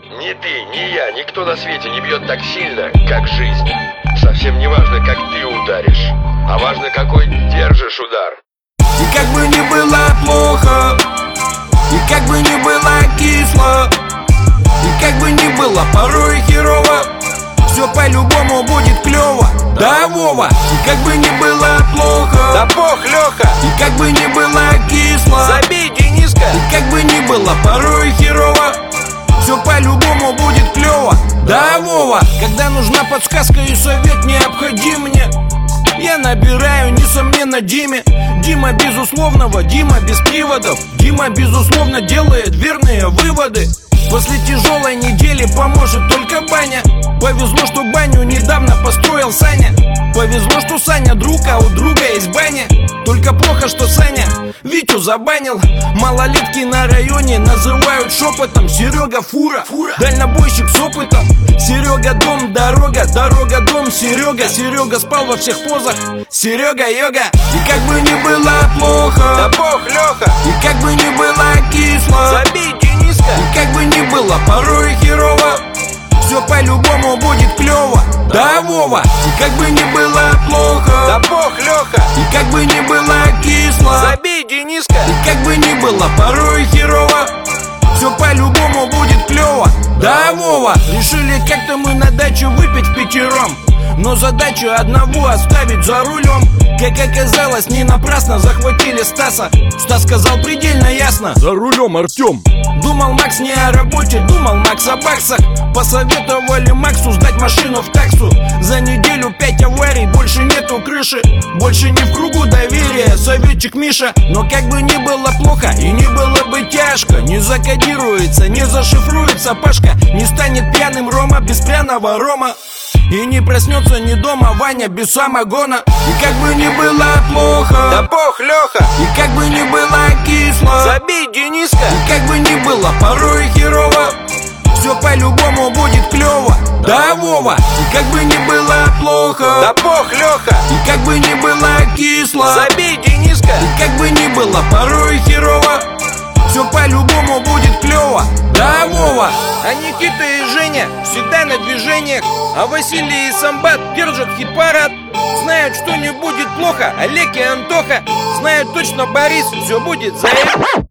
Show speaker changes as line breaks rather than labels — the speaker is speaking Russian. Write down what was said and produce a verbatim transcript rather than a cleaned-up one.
Ни ты, ни я, никто на свете не бьет так сильно, как жизнь. Совсем не важно, как ты ударишь, а важно, какой держишь удар.
И как бы ни было плохо, и как бы ни было кисло, и как бы ни было порой херово, все по-любому будет клево. Да, Вова, и как бы ни было плохо,
да бог, Леха,
и как бы ни было кисло,
забей, Дениска,
и как бы ни было порой херово, все по-любому будет клево. Да, Вова, когда нужна подсказка и совет необходим мне, я набираю, несомненно, Диме. Дима безусловного, Дима без приводов. Дима безусловно делает верные выводы. После тяжелой недели поможет только баня. Повезло, что баню недавно построил Саня. Повезло, что Саня друг, а у друга есть баня. Только плохо, что Саня Витю забанил. Малолетки на районе называют шепотом Серега фура, фура. Дальнобойщик с опытом. Серега дом, дорога, дорога дом. Серега, Серега спал во всех позах. Серега йога. И как бы ни было плохо,
да бог, Леха,
и как бы ни было кисло,
забей, Дениска,
и как бы ни было порой херово, все по-любому будет клево. Да, Вова, и как бы ни было плохо,
да бог, Леха,
и как бы ни было кисло,
забей, Дениска,
и как бы ни было порой херово, все по-любому будет клево. Да, Вова, решили как-то мы на дачу выпить впятером, но задачу одного оставить за рулем. Как оказалось, не напрасно захватили Стаса. Стас сказал предельно ясно:
за рулем, Артем.
Думал Макс не о работе, думал Макс о баксах. Посоветовали Максу сдать машину в таксу. За неделю пять аварий, больше нету крыши. Больше не в кругу доверия, советчик Миша. Но как бы ни было плохо и не было бы тяжко, не закодируется, не зашифруется Пашка. Не станет пьяным Рома без пряного рома. И не проснется ни дома Ваня без самогона. И как бы ни было плохо,
да бог, Леха,
и как бы ни было кисло,
забей, Дениска,
и как бы ни было порой херово, все по-любому будет клево. Да, Вова, и как бы ни было плохо,
да бог, Леха,
и как бы ни было кисло,
забей, Дениска,
и как бы ни было порой херово, все по-любому будет клево. Да, Вова.
А Никита и Женя всегда на движениях, а Василий и Самбат держат хит-парад. Знают, что не будет плохо Олег и Антоха. Знают точно, Борис, все будет за это.